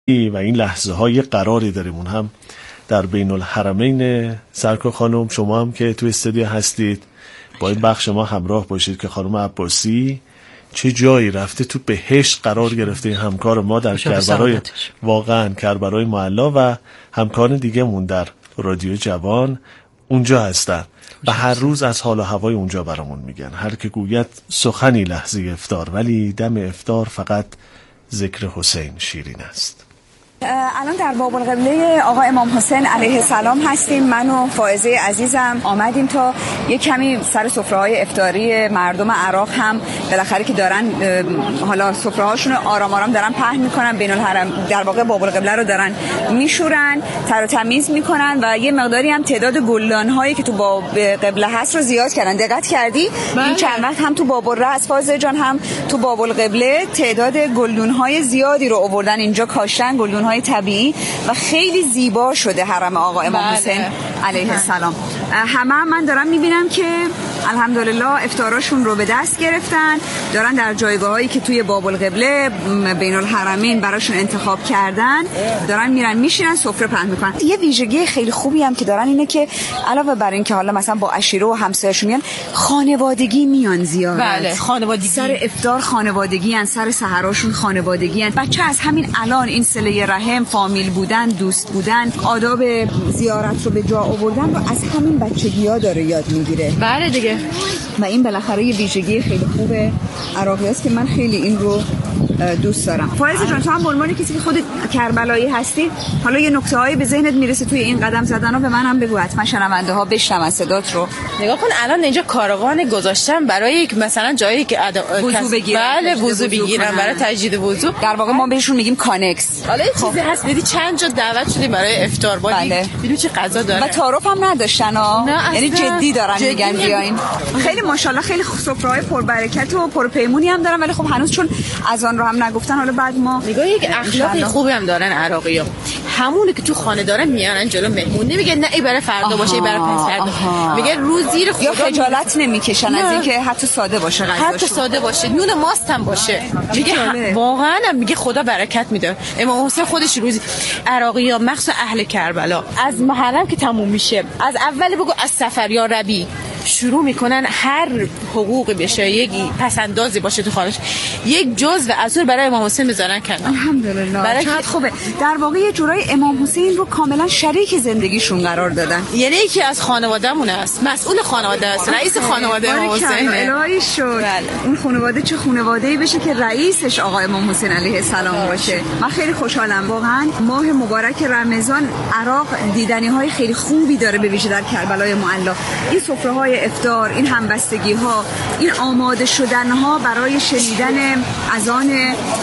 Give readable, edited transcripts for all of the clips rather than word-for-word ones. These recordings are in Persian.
و این لحظه های قراری داریم، اون هم در بین الحرمین. سرکار خانم شما هم که توی استودیو هستید با این بخش ما همراه باشید که خانم عباسی چه جایی رفته تو بهشت قرار گرفته. این همکار ما در کربلای، واقعا کربلای معلا و همکار دیگه مون در رادیو جوان اونجا هستن و هر روز از حال و هوای اونجا برامون میگن. هر که گوید سخنی لحظه افطار، ولی دم افطار فقط ذکر حسین شیرین است. الان در باب القبله آقا امام حسین علیه السلام هستیم. من و فائزه عزیزم آمدیم تا یه کمی سر سفره‌های افطاری مردم عراق هم بالاخره که دارن حالا سفره‌هاشون آرام آرام دارن پهن میکنن، بین الحرم در واقع باب القبله رو دارن میشورن، تر و تمیز میکنن و یه مقداری هم تعداد گلدان‌هایی که تو باب قبله هست رو زیاد کردن. دقت کردی؟ این چند وقت هم تو باب الرأس فائزه جان هم تو باب القبله تعداد گلدون‌های زیادی رو آوردن اینجا کاشتن، گلدون‌های طبیعی و خیلی زیبا شده حرم آقا امام حسین علیه السلام. همه من دارم میبینم که الحمدلله افطاراشون رو به دست گرفتن، دارن در جایگاهایی که توی باب القبله بین الحرمین براشون انتخاب کردن دارن میرن میشینن سفره پهن میکنن. یه ویژگی خیلی خوبی هم که دارن اینه که علاوه بر این که حالا مثلا با عشیره و همسایه‌شون میان، خانوادگی میان زیارت. بله، خانوادگی سر افطار خانوادگی ان، سر سحراشون خانوادگی ان. بچه از همین الان این صله رحم، فامیل بودن، دوست بودن، آداب زیارت رو به جا آوردن رو از همین بچگی‌ها داره یاد میگیره. بله دیگه. و این بالاخره یه ویژگی خیلی خوبه عراقی است که من خیلی این رو دوست دارم. فائزه جان تو هم به عنوان کسی که خود کربلایی هستی، حالا یه نکته‌هایی به ذهنت میرسه توی این قدم زدن رو به منم بگو، حتما شنونده ها بشنون صدات رو. نگاه کن الان اینجا کاروان گذاشتن برای مثلا جایی که وضو بگیرن. بله وضو بگیرن، برای تجدید وضو. در واقع ما بهشون میگیم کانکس. حالا یه چیزی هست دیدی چند جا دعوت شدیم برای افطار، بله. دیدی چه غذا داره و تعارف هم نداشتن یعنی جدی دارن میگن بیاین. خیلی ماشاءالله خیلی سفره‌های پربرکت و پرپیمونی هم دارن، ولی خب هنوز چون از آن رو هم نگفتن حالا بعد ما نگاه یک اخلاق خوبی هم دارن عراقی‌ها. همونی که تو خانه دارن میارن جلو مهمون، نمیگه نه ای برای فردا باشه ای برای پس فردا، میگه روز زیر خدا، یا خجالت نمیکشن از اینکه حتی ساده باشه غذاش، حتی ساده باشه، نون ماست هم باشه، میگه واقعا میگه خدا برکت میده. امام حسین خودش روزی عراقی‌ها مخصوصا اهل کربلا از محرم که تموم میشه، از اول بگو از سفر یا ربیع شروع میکنن هر حقوقی بشه، یکی پس اندازی باشه تو خانش، یک جزء از اون برای امام حسین بذارن کنار. الحمدلله چقدر خوبه. در واقع یه جورای امام حسین رو کاملا شریک زندگیشون قرار دادن، یعنی یکی از خانواده‌مون است، مسئول خانواده است، رئیس خانواده امام حسین. الهی شد اون خانواده چه خانواده‌ای بشه که رئیسش آقا امام حسین علیه السلام باشه. من خیلی خوشحالم واقعا. ماه مبارک رمضان عراق دیدنی‌های خیلی خوبی داره، به ویژه در کربلای معلا. این سفره‌های افطار، این همبستگی ها، این آماده شدن ها برای شنیدن اذان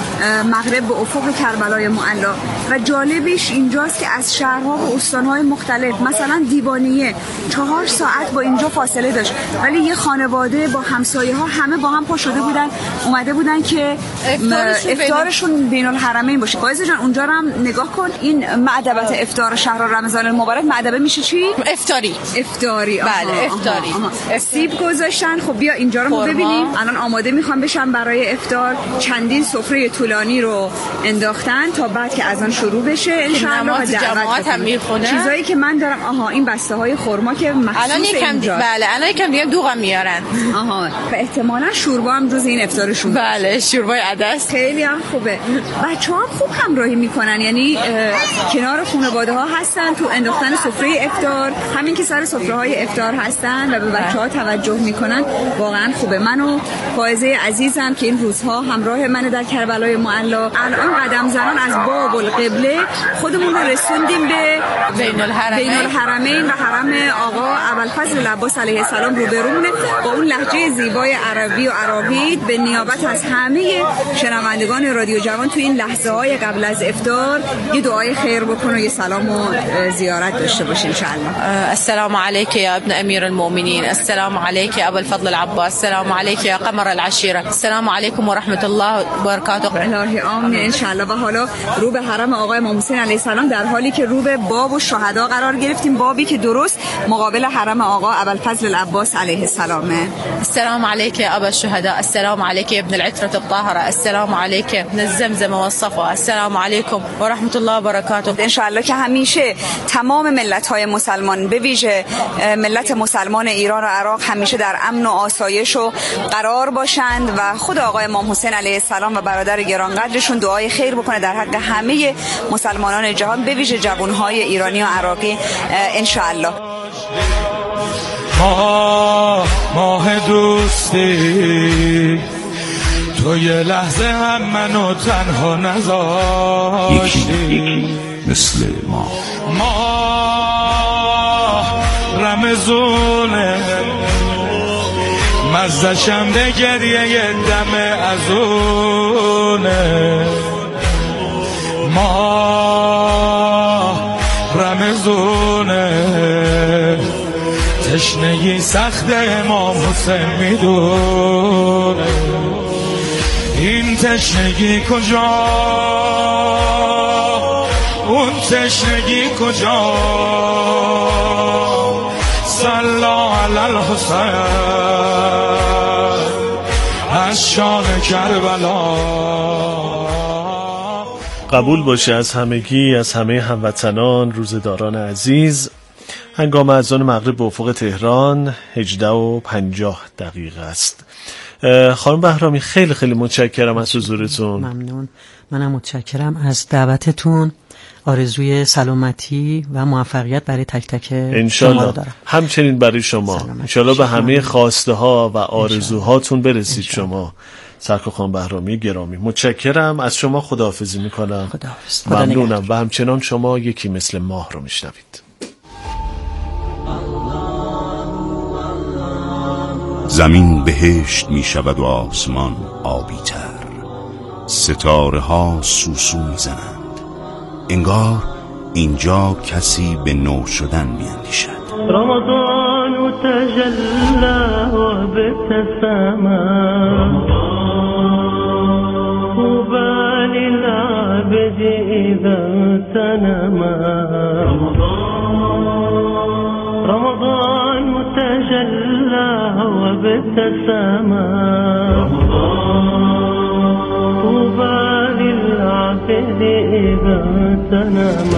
مغرب به افق کربلای معلا. و جالبش اینجاست که از شهرها و استانهای مختلف، مثلا دیوانیه 4 ساعت با اینجا فاصله داشت، ولی یه خانواده با همسایه ها همه با هم پا شده بودن، اومده بودن که افطارشون بین الحرمین باشه. فائزه جان اونجا رو هم نگاه کن، این معدبت افطار شهر رمضان المبارک، معدبه میشه چی؟ افطاری. بله افطاری. سیب گذاشتن. خب بیا اینجا رو ببینیم. الان آماده میخوام بشم برای افطار. چندین سفره طولانی رو انداختن تا بعد که اذان شروع بشه ان شاء الله جماعت هم میخونه. چیزایی که من دارم این بسته های خرما که مخصوص اینجا. بله الان یکم دیگه دوغم میارن. و احتمالاً شوربا هم جز این افطارشون. بله شوربای عدس خیلی هم خوبه. بچه‌ها هم خوب همراهی میکنن، یعنی کنار خانواده ها هستن تو انداختن سفره افطار، همین که سر سفره های افطار هستن و به بچه‌ها توجه میکنن. واقعا خوبه. من و فائزه عزیزم که این روزها همراه من در کربلای معلا، الان قدم زنان از باب القبله خودمون رو رسوندیم به بین الحرمین و حرم آقا ابوالفضل العباس علیه السلام. روبرومونه با اون لهجه زیبای عربی و عراقی. به نیابت از همه شنوندگان رادیو جوان تو این لحظه های قبل از افطار یه دعای خیر بکن و یه سلام و زیارت داشته باش ان شاء الله. السلام عليك يا ابن امير المؤمنين، السلام عليك يا ابو الفضل العباس، السلام عليك يا قمر العشيره، السلام عليكم ورحمه الله الله و برکاته. الهی آمین ان شاء الله. و حالا رو به حرم آقای امام حسین علیه السلام، در حالی که رو به باب و شهدا قرار گرفتیم، بابی که درست مقابل حرم آقا ابوالفضل العباس علیه السلامه. السلام عليك يا ابا الشهداء، السلام عليك يا ابن العترة الطاهرة، السلام عليك ابن الزمزم والصفا، السلام عليكم و رحمت الله و برکاته. ان شاء الله که همیشه تمام ملت‌های مسلمان، به ویژه ملت مسلمان ایران و عراق، همیشه در امن و آسایش و قرار باشند و خود آقای امام حسین علیه السلام و برادر گرانقدرشون دعای خیر بکنه در حق همه مسلمانان جهان، به ویژه جوانهای ایرانی و عراقی ان شاء الله. ماه دوستی تو یه لحظه هم منو تنها نذاشتی، مثل ما رمزونه مزدشم به گریه یه دم ازونه، ما رمزونه تشنگی سخت امام حسین میدونه، این تشنگی کجا اون تشنگی کجا، صلی علی الحسین از شان کربلا. قبول باشه از همگی، از همه هموطنان، روزداران عزیز. هنگام اذان مغرب به افق تهران 18:50 است. خانم بهرامی خیلی خیلی متشکرم از حضورتون. ممنون. منم متشکرم از دعوتتون. آرزوی سلامتی و موفقیت برای تک تک شما رو دارم. همچنین برای شما. انشالله به همه خواسته ها و آرزوهاتون برسید. شما سرکار خانم بهرامی گرامی، متشکرم از شما. خداحافظی میکنم. خداحافظ. ممنونم. و همچنان شما یکی مثل ماه رو میشنوید. زمین بهشت می شود و آسمان آبی تر، ستاره ها سوسو می زنند، انگار اینجا کسی به نو شدن می اندیشد. رمضان تجلى وابتسم طوبى للعبد إذا اغتنم، رمضان تجلى وابتسم طوبى للعبد إذا اغتنم.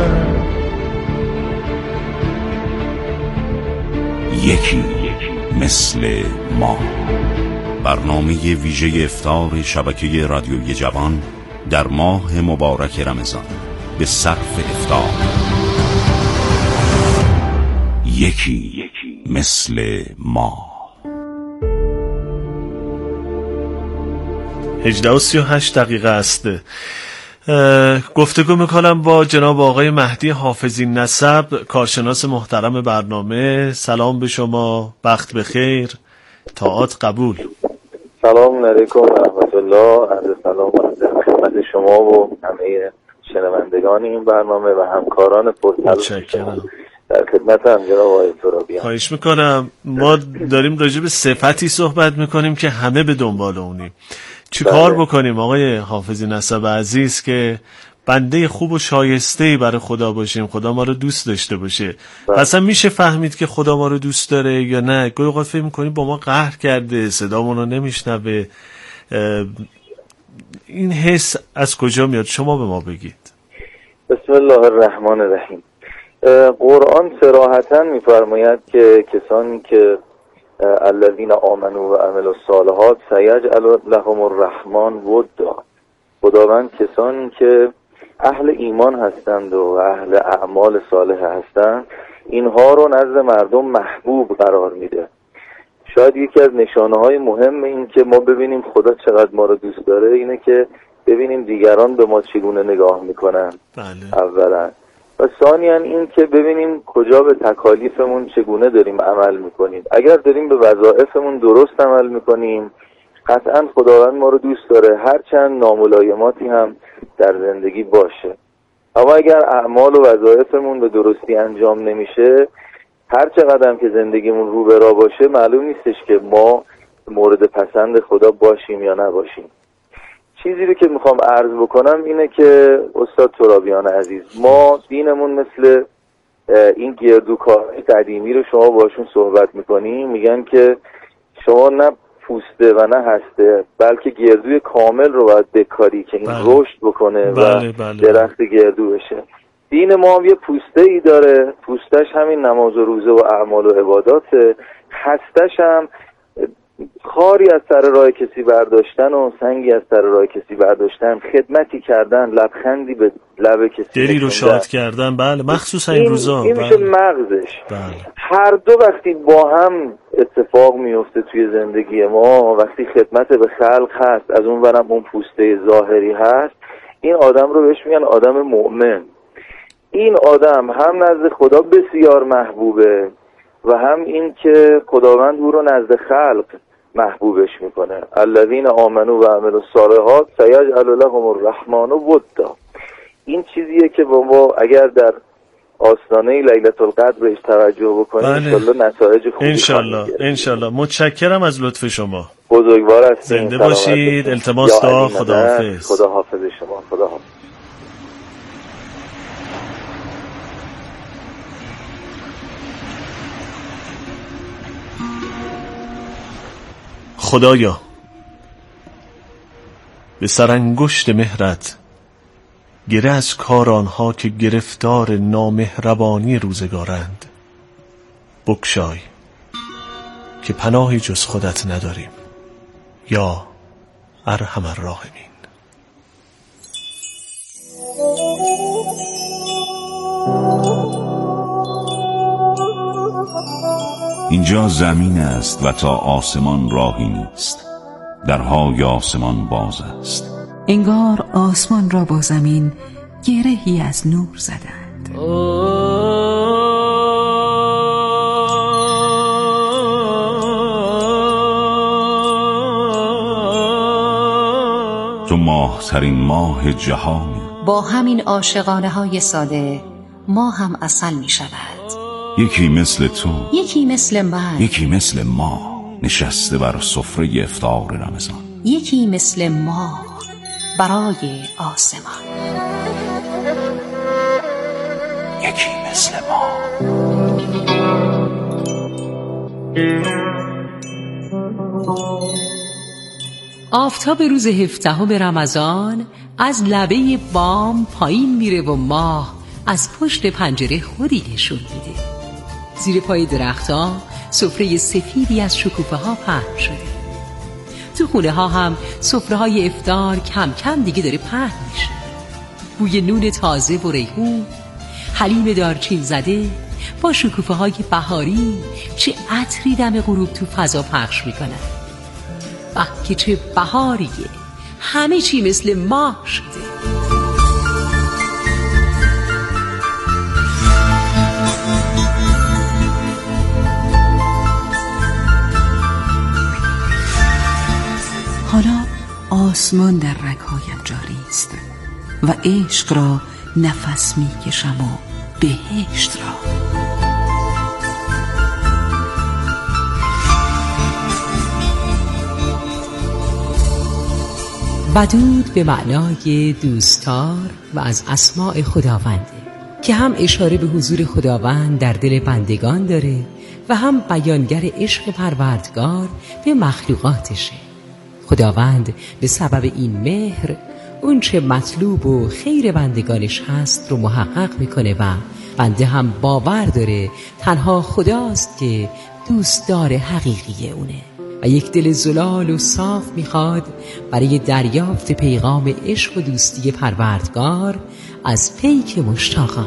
یکی مثل ما، برنامه ویژه افطار شبکه رادیوی جوان در ماه مبارک رمضان به صرف افطار. یکی مثل ما. 18:38 است. گفتگو میکنم با جناب آقای مهدی حافظی نسب، کارشناس محترم برنامه. سلام به شما، وقت بخیر، طاعات قبول. سلام علیکم و رحمت الله. عرض سلام خدمت شما و همه شنوندگان این برنامه و همکاران پرتلاش در خدمت هم جناب آقای ترابی. خواهش میکنم. ما داریم راجع به صفتی صحبت میکنیم که همه به دنبال اونیم. چی کار بکنیم آقای حافظی نسب عزیز که بنده خوب و شایسته‌ای برای خدا باشیم، خدا ما رو دوست داشته باشه؟ اصلا میشه فهمید که خدا ما رو دوست داره یا نه؟ گاهی اوقات فکر می‌کنیم با ما قهر کرده، صدامون رو نمیشنوه. این حس از کجا میاد؟ شما به ما بگید. بسم الله الرحمن الرحیم. قرآن صراحتاً می‌فرماید که کسانی که الذین آمنوا و عملوا الصالحات سیجعل لهم الرحمن ودا، خداوند کسانی که اهل ایمان هستند و اهل اعمال صالح هستند اینها رو نزد مردم محبوب قرار میده. شاید یکی از نشانه‌های مهم این که ما ببینیم خدا چقدر ما رو دوست داره اینه که ببینیم دیگران به ما چگونه نگاه میکنن. بله. اولا و ثانیاً این که ببینیم کجا به تکالیفمون چگونه داریم عمل میکنیم. اگر داریم به وظایفمون درست عمل میکنیم قطعاً خداوند ما رو دوست داره، هرچند ناملایماتی هم در زندگی باشه. اما اگر اعمال و وظایفمون به درستی انجام نمیشه، هر چقدر که زندگیمون رو به راه باشه، معلوم نیستش که ما مورد پسند خدا باشیم یا نباشیم. چیزی رو که میخوام عرض بکنم اینه که استاد ترابیان عزیز، ما دینمون مثل این گردوکارهای قدیمی رو شما باشون صحبت میکنیم، میگن که شما نه پوسته و نه هسته بلکه گردوی کامل رو باید بکاری که این رشد بکنه و درخت گردو بشه. دین ما هم یه پوسته ای داره، پوستش همین نماز و روزه و اعمال و عباداته، هستش هم خاری از سر راه کسی برداشتن و سنگی از سر راه کسی برداشتن، خدمتی کردن، لبخندی به لب کسی، دلی رو شاد کردن. بله، مخصوصا این روزا این میشه مغزش. هر دو وقتی با هم اتفاق میفته توی زندگی ما، وقتی خدمت به خلق هست، از اون برم اون پوسته ظاهری هست، این آدم رو بهش میگن آدم مؤمن. این آدم هم نزد خدا بسیار محبوبه و هم این که خداوند او رو نزد خلق محبوبش میکنه. الذین آمنوا و عملوا الصالحات سیجعل لهم الرحمن ودا. این چیزیه که ما اگر در آستانه لیلة القدر بهش توجه بکنیم انشالله نتایج خوبی انشالله. متشکرم از لطف شما، بزرگوار هستید، زنده باشید. التماس دعا. خداحافظ. خداحافظ شما. خداحافظ. خدایا به سرانگشت مهرت گره از کار آنها که گرفتار نامهربانی روزگارند بگشای که پناهی جز خودت نداریم یا ارحم الراحمین. اینجا زمین است و تا آسمان راهی نیست، درهای آسمان باز است. انگار آسمان را با زمین گرهی از نور زدند. تو ماه‌ترین ماه جهانی. با همین عاشقانه های ساده ما هم عسل می شود. یکی مثل تو، یکی مثل من، یکی مثل ما نشسته بر سفره افطار رمضان، یکی مثل ما برای آسمان، یکی مثل ما. آفتاب روز 17 رمضان از لبه بام پایین میره و ماه از پشت پنجره خودی نشون میده. زیر پای درخت‌ها سفره سفیدی از شکوفه ها پهن شده. تو خونه ها هم سفره های افطار کم کم دیگه داره پهن میشه. بوی نون تازه و ریحون، حلیم دارچین زده با شکوفه های بهاری چه عطری دم غروب تو فضا پخش میکنن. که چه بهاریه، همه چی مثل ماه شده. حالا آسمان در رگ‌هایم جاری است و عشق را نفس می‌کشم و بهشت را. ودود به معنای دوستدار و از اسماء خداونده که هم اشاره به حضور خداوند در دل بندگان داره و هم بیانگر عشق پروردگار به مخلوقاتشه. خداوند به سبب این مهر اون چه مطلوب و خیر بندگانش هست رو محقق میکنه و بنده هم باور داره تنها خداست که دوستدار حقیقی اونه و یک دل زلال و صاف میخواد برای دریافت پیغام عشق و دوستی پروردگار از پیک مشتاقان.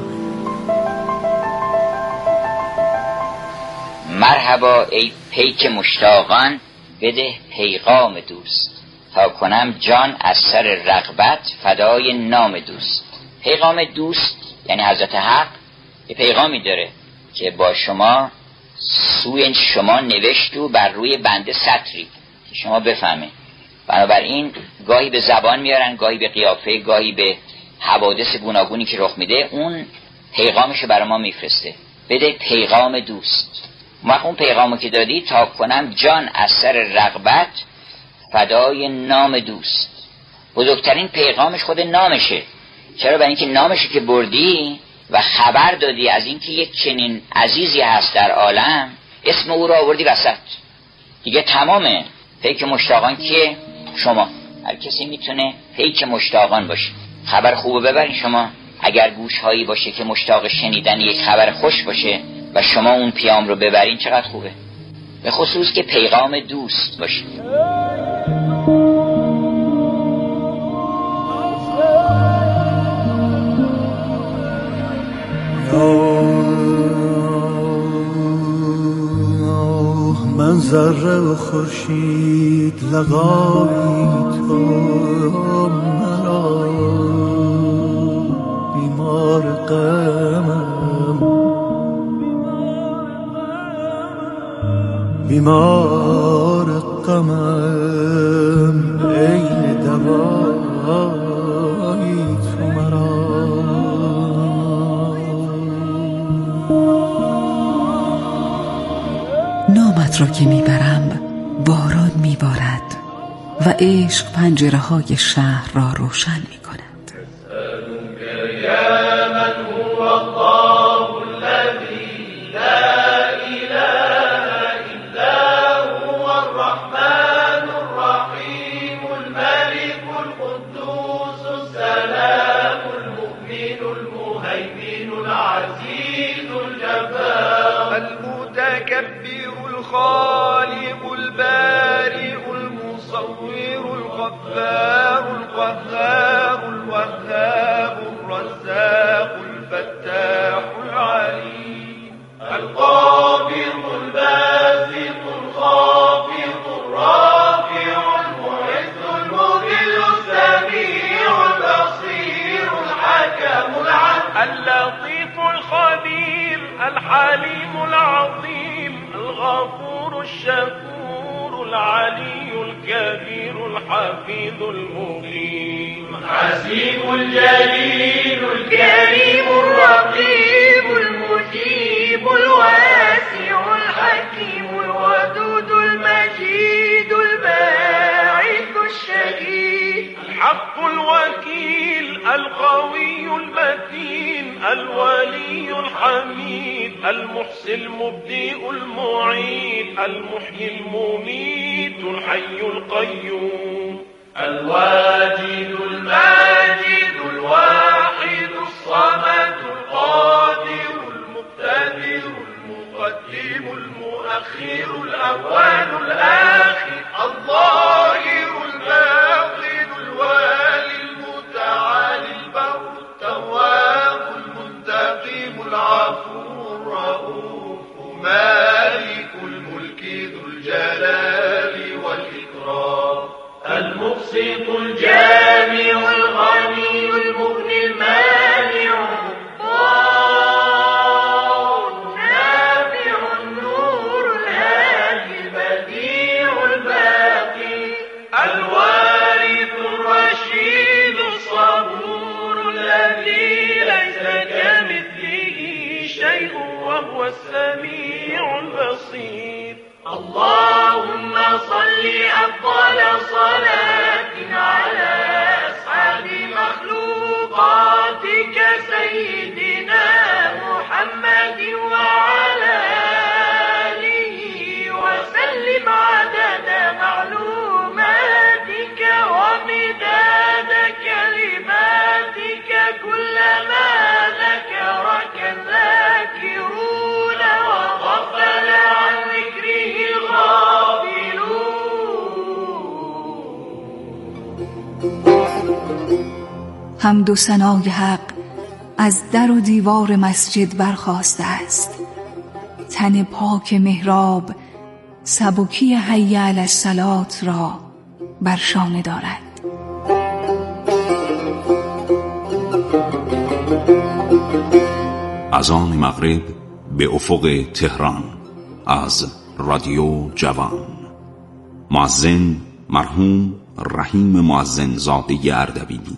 مرحبا ای پیک مشتاقان، بده پیغام دوست تا کنم جان از سر رغبت فدای نام دوست. پیغام دوست یعنی حضرت حق یه پیغامی داره که با شما سوی شما نوشت و بر روی بنده سطری که شما بفهمه. بنابراین گاهی به زبان میارن، گاهی به قیافه، گاهی به حوادث گوناگونی که رخ میده، اون پیغامشو برای ما میفرسته. بده پیغام دوست. ما اون پیغامو که دادی تا کنم جان از سر رغبت فدای نام دوست. بزرگترین پیغامش خود نامشه. چرا؟ برای اینکه نامشو که بردی و خبر دادی از اینکه یک چنین عزیزی هست در عالم، اسم او رو آوردی وسط، دیگه تمامه. پیک مشتاقان که شما، هر کسی میتونه پیک مشتاقان باشه. خبر خوبو ببرین شما، اگر گوشهایی باشه که مشتاق شنیدن یک خبر خوش باشه و شما اون پیام رو ببرین چقدر خوبه، به خصوص که پیغام دوست باشه. من ذره و خورشید لقایی تو مرا، بیمار غمم بیمار غمم، عین دوایی تو مرا. نامت را که میبرم باران میبارد و عشق پنجره های شهر را روشن میکند. یا من هو الله الذی لا اله الا هو الرحمن الرحیم الملك القدوس السلام المؤمن المهيمن العزيز الجبار المتكبر الخالق البارئ المصور الغفار القهار الوهاب الرزاق الفتاح العليم القابض الباسط الخافض الرافع المعز المذل السميع البصير الحكم العدل اللطيف الخبير الحليم العظيم الغفور الشكور العلي الكبير الحفيظ المقيم الحسيب الجليل الكريم الرقيب المجيب الواسع الحكيم الودود المجيد الباعث الشهيد الحق الوكيل القوي المتين الولي الحميد المحصي المبدئ المعيد المحيي المميت الحي القيوم الواجد الماجد الواحد الصمد القادر المقتدر المقدم المؤخر الأول الآخر الظاهر الباطن الوالي المتعالي البر التواب المنتقم العفو الرؤوف مالك الملك ذو الجلال والإكرام المقسط الجامع الغني المغني المانع النافع النور الهادي البديع الباقي الوارث الرشيد الصبور الذي ليس كمثله شيء وهو السميع البصير. اللهم صل أفضل صلاة على أسعد مخلوقاتك سيدنا محمد وعلى آله وسلم عدد معلوماتك ومداد كلماتك كلما ذكرك الذاكرون وغفل عن ذكره حمد و ثنای حق از در و دیوار مسجد برخاسته است. تن پاک محراب سبکی حی علی الصلاة را بر شانه دارد. اذان مغرب به افق تهران از رادیو جوان. مؤذن مرحوم رحیم مؤذن زاده اردبیلی.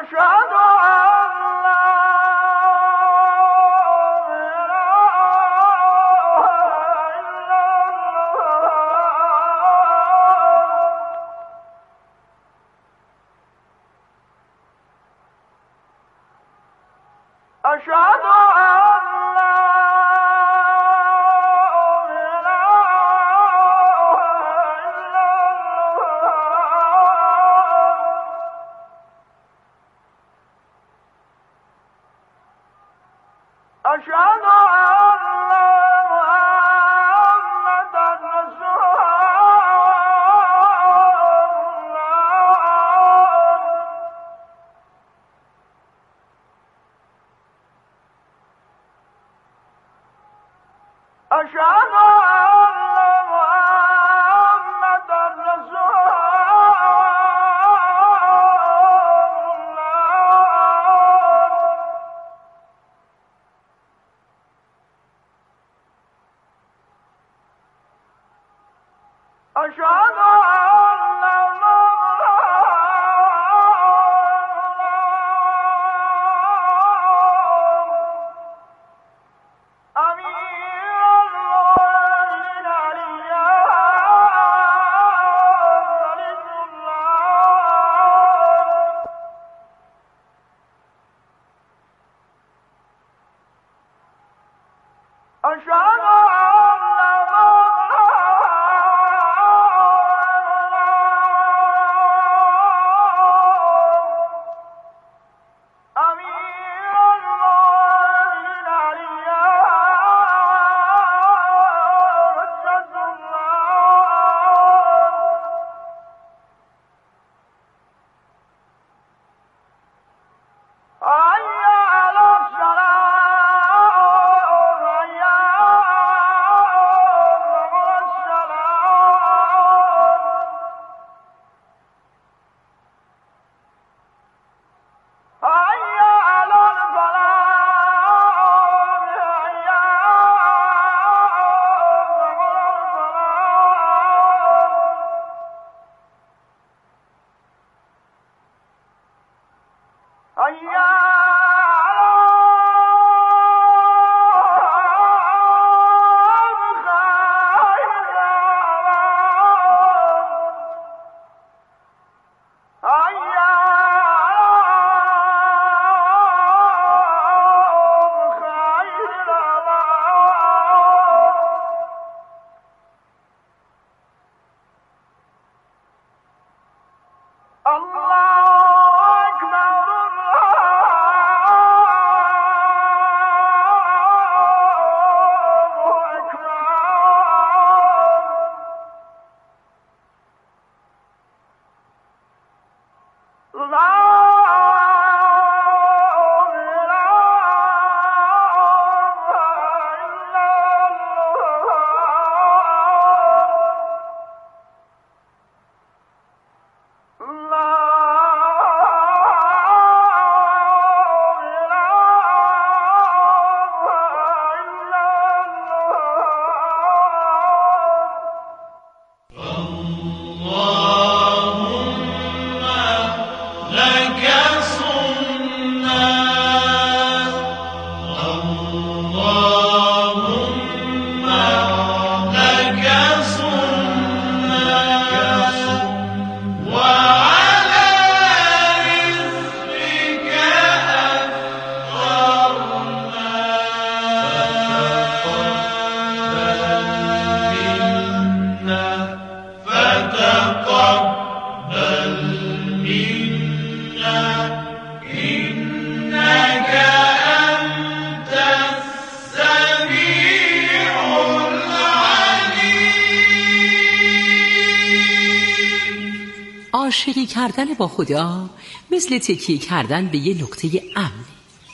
عاشقی کردن با خدا مثل تکیه کردن به یه نقطه امن،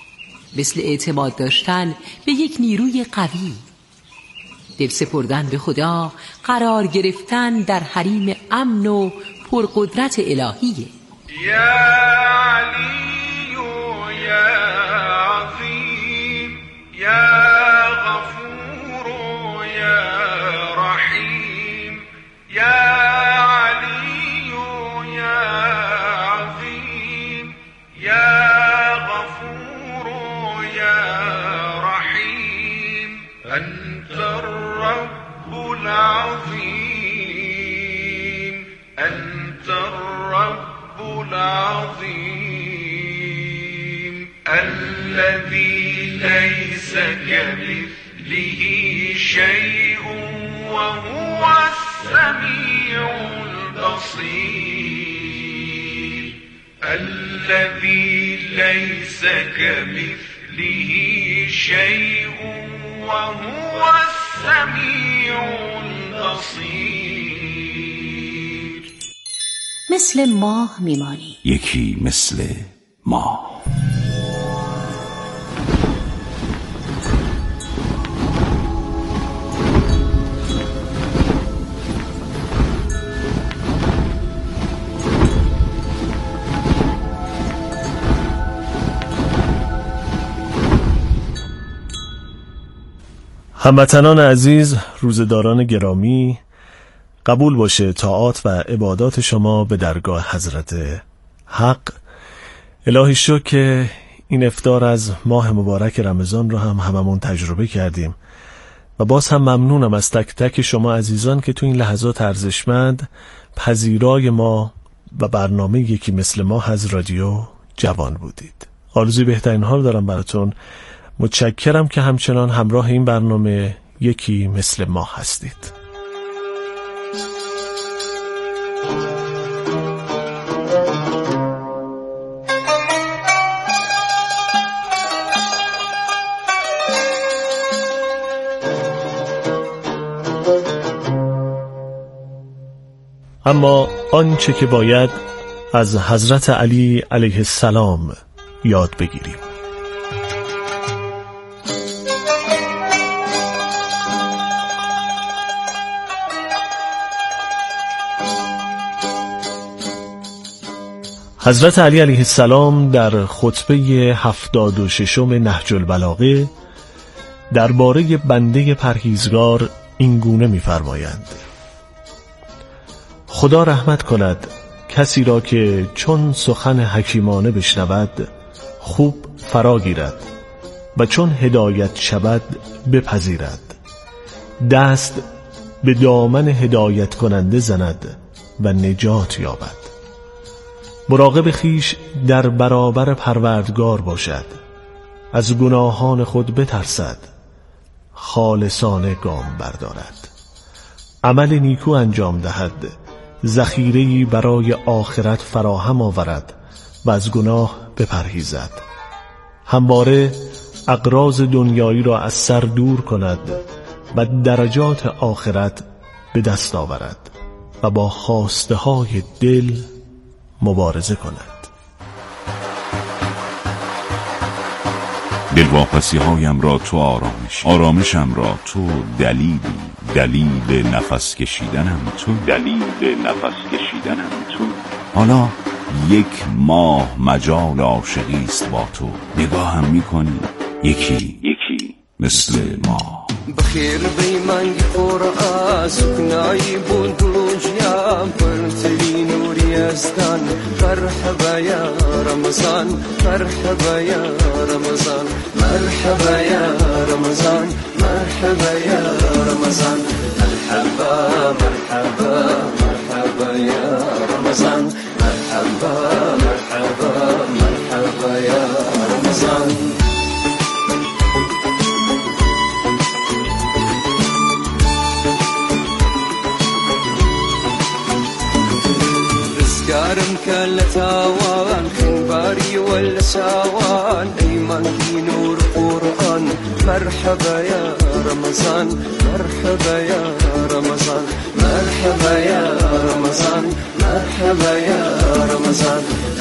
مثل اعتماد داشتن به یک نیروی قوی، دل سپردن به خدا، قرار گرفتن در حریم امن و پرقدرت الهیه. یا علی و یا عظیم یا غفور و یا رحیم یا علی و یا عظیم یا أنت الرب العظيم أنت الرب العظيم الذي ليس كمثله شيء وهو السميع البصير الذي ليس كمثله شيء وهو السميع البصير. مثل ماه میمانی. یکی مثل ماه. هموطنان عزیز، روزداران گرامی، قبول باشه طاعات و عبادات شما به درگاه حضرت حق. الهی شکر که این افطار از ماه مبارک رمضان رو هممون تجربه کردیم و باز هم ممنونم از تک تک شما عزیزان که تو این لحظات ارزشمند پذیرای ما و برنامه یکی مثل ما از رادیو جوان بودید. آرزوی بهترین حال دارم براتون. متشکرم که همچنان همراه این برنامه یکی مثل ما هستید. اما آنچه که باید از حضرت علی علیه السلام یاد بگیریم. حضرت علی علیه السلام در خطبه 76 نهج البلاغه درباره بنده پرهیزگار این گونه می‌فرمایند: خدا رحمت کند کسی را که چون سخن حکیمانه بشنود خوب فرا گیرد و چون هدایت شود بپذیرد، دست به دامن هدایت کننده زند و نجات یابد. مراقب خیش در برابر پروردگار باشد، از گناهان خود بترسد، خالصانه گام بردارد، عمل نیکو انجام دهد، ذخیره‌ای برای آخرت فراهم آورد و از گناه بپرهیزد، همواره اغراض دنیایی را از سر دور کند و درجات آخرت به دست آورد و با خواسته های دل مبارزه کند. دلواپسی هایم را تو آرامش، آرامشم را تو دلیل نفس کشیدنم تو، دلیل نفس کشیدنم تو. حالا یک ماه مجال عاشقی است با تو، نگاهم میکنی یکی مثل ما. بخیر بیمنگ قرآن سکنایی بندلوجیام پرتلی نوری ازدان. مرحبا یا رمضان، مرحبا یا رمضان، مرحبا یا رمضان، مرحبا یا رمضان، مرحبا مرحبا مرحبا یا رمضان، مرحبا مرحبا مرحبا یا رمضان. رزقارم كالتاوان خنباري ولا ساوان ايمان في نور قرآن. مرحبا يا رمضان، مرحبا يا رمضان، مرحبا يا رمضان، مرحبا يا رمضان،